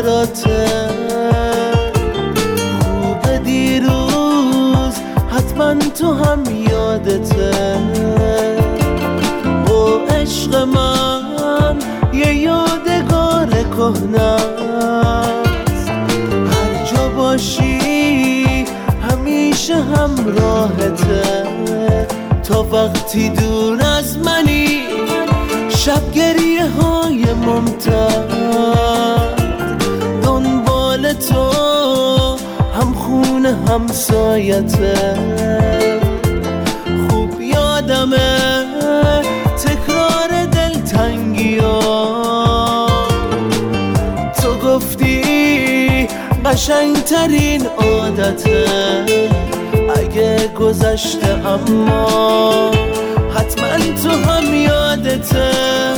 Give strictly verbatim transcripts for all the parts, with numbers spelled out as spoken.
براته، خوب دیروز حتما تو هم یادته. او عشق من یه یادگار کهنه‌ست، هر جا باشی همیشه همراهته. تا وقتی دور از منی شب گریه های ممتد، دنبال تو هم خونه همسایته. خوب یادمه تکرار دلتنگی ها، تو گفتی قشنگترین عادته. اگه گذشته اما حتما تو هم یادته.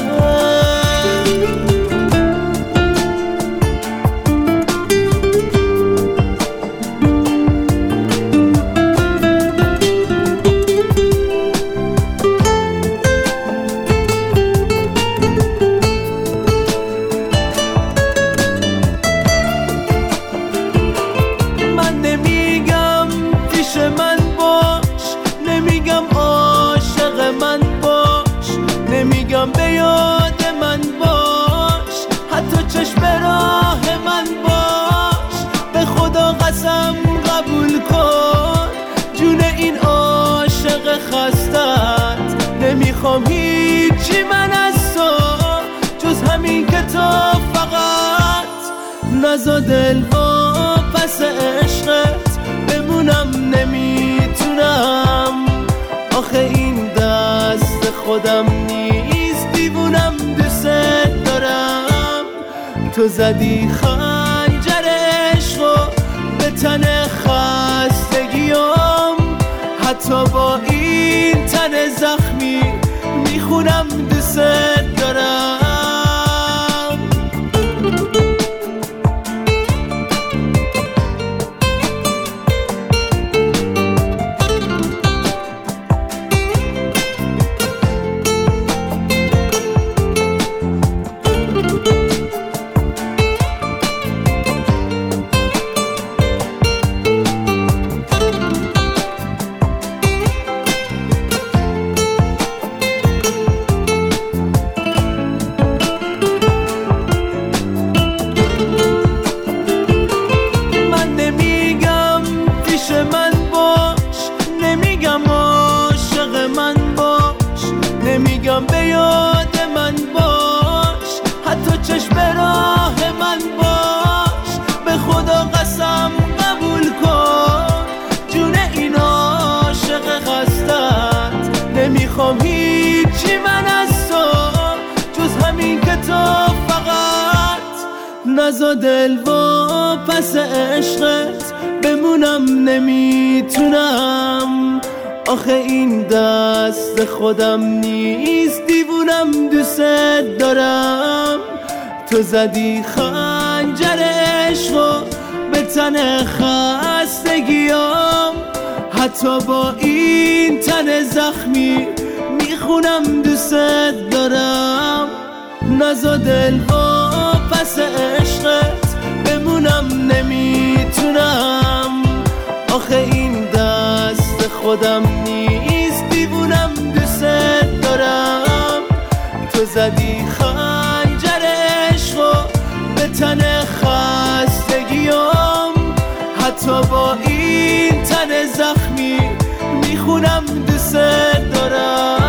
نمیگم به یاد من باش، حتی چشم راه من باش. به خدا قسم قبول کن جون این عاشق خستت. نمیخوام هیچی من از تو جز همین که تو فقط نزا دل با پس عشقت بمونم. نمیتونم آخه این دست خودم نیست، دیوونم دوست دارم. تو زدی خنجر عشقو به تن خستگیام، حتی با این تن زخمی میخونم دوست دارم. نمیگم به یاد من باش، حتی چشم راه من باش. به خدا قسم قبول کن جون این عاشق خستت. نمیخوام هیچی من از تو جز همین که تو فقط نزا دل و پس عشقت بمونم. نمیتونم آخه این دست خودم نیست، دیوونم دوست دارم. تو زدی خنجر عشقو به تن خستگیام، حتی با این تن زخمی میخونم دوست دارم. نزا دل و پس عشقت بمونم. نمیتونم آخه این دست خودم نیست، دیوونم دوست دارم. تو زدی خنجر عشقو به تن خستگیام، حتی با این تن زخمی میخونم دوست دارم.